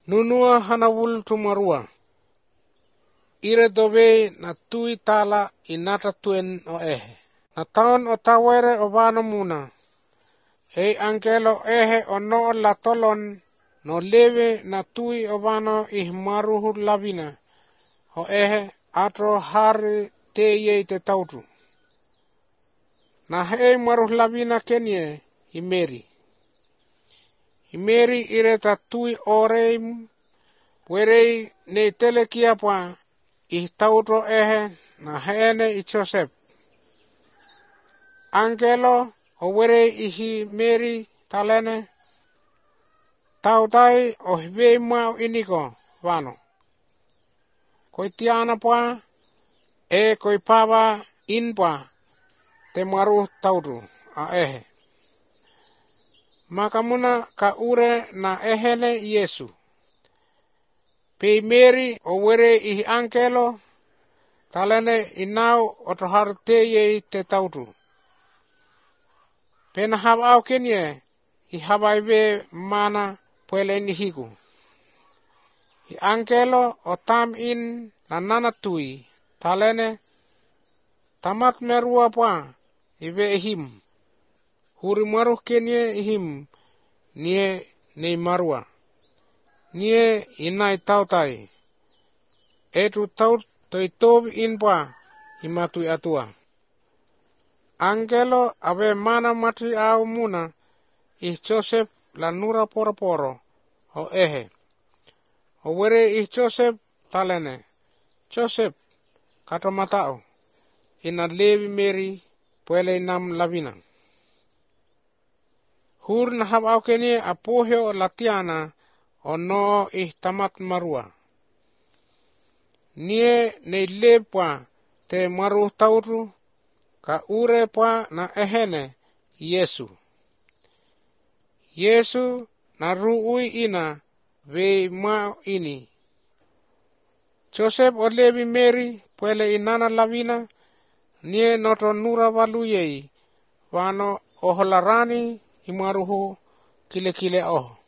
nunua hanawul tumarua. Ire dobe na tui tala inata tuen o ehe. Na taon o tawere o vano muna. Ei angelo ehe o no la tolon no leve na tui o vano ihmaruhu lavina. O ehe atro hari te yei te tautu. Na hei maruh lavina kenie imeri. Imeri ire ta tui oreim werei ne tele kiapa ihtauto ehe na heene i Joseph. Angelo o werei ihi meri talene tautai o hibei mau iniko vano. Koi tiana pa koi pava inpa te maruh tautu a ehe. Makamuna ka ure na ehene Yesu. Pei meri o were ihi angelo talene inau otohar te yei te tautu. Pena hab au kenie i habaibe mana puele nihiku. I angelo o tam in na nanatui talene tamat merua pa ibe ihim. Huri maruh kenie ihim nie nei marua. Nie inai tautai. Etu taut toi tobi inpa imatui atua. Angelo abe mana matri au muna ih Joseph la nura poro o ehe. O were ih Joseph talene. Joseph kato matao. Ina levi meri puele inam lavina. Hur na hab au kenie apohio latiana o no ih tamat marua. Nie nei lepwa te maruh tautu ka ure pa na ehene Yesu. Yesu na ruui ina vei mau ini. Joseph o levi meri puele inana lavina nie noto nura valuyei vano oholarani imaruhu kile oho.